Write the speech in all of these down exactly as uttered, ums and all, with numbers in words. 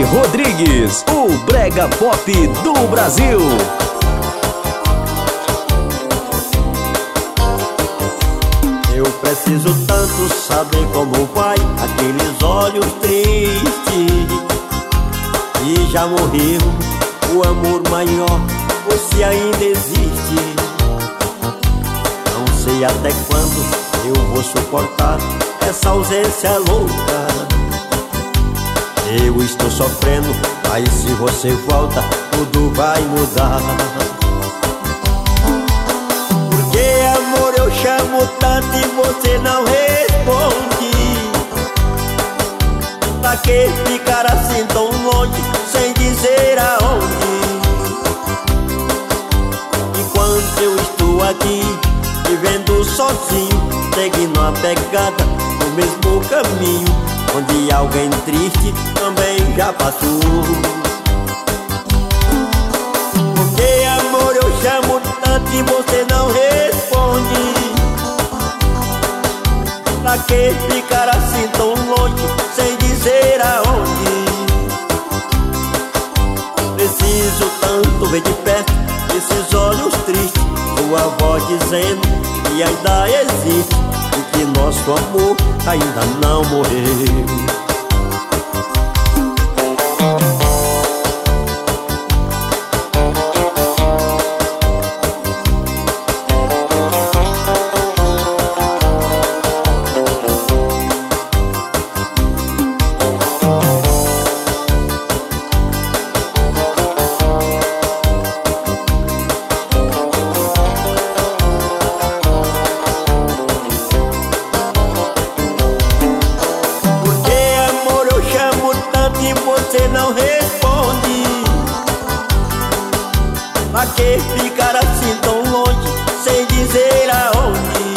Rodrigues, o brega pop do Brasil. Eu preciso tanto saber como vai aqueles olhos tristes. E já morreu o amor maior, ou se ainda existe. Não sei até quando eu vou suportar essa ausência louca. Eu estou sofrendo, mas se você volta, tudo vai mudar. Porque amor eu chamo tanto e você não responde. Pra que ficar assim tão longe, sem dizer aonde? Enquanto eu estou aqui, vivendo sozinho, seguindo a pegada no mesmo caminho, onde alguém triste também já passou. Porque amor eu chamo tanto e você não responde. Pra que ficar assim tão longe, sem dizer aonde? Preciso tanto ver de perto esses olhos tristes, sua voz dizendo que ainda existe e que nosso amor ainda não morreu. E você não responde. Pra que ficar assim tão longe, sem dizer aonde?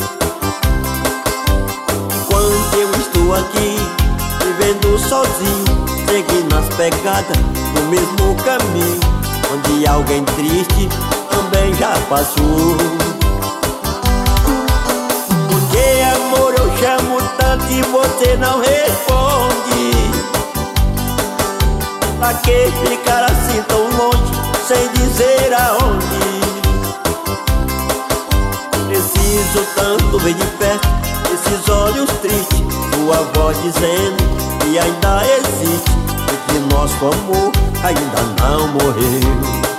Enquanto eu estou aqui, vivendo sozinho, seguindo as pegadas no mesmo caminho, onde alguém triste também já passou. Porque amor eu chamo tanto e você não responde. Pra que ficar assim tão longe, sem dizer aonde? Preciso tanto ver de perto esses olhos tristes, sua voz dizendo que ainda existe e que nosso amor ainda não morreu.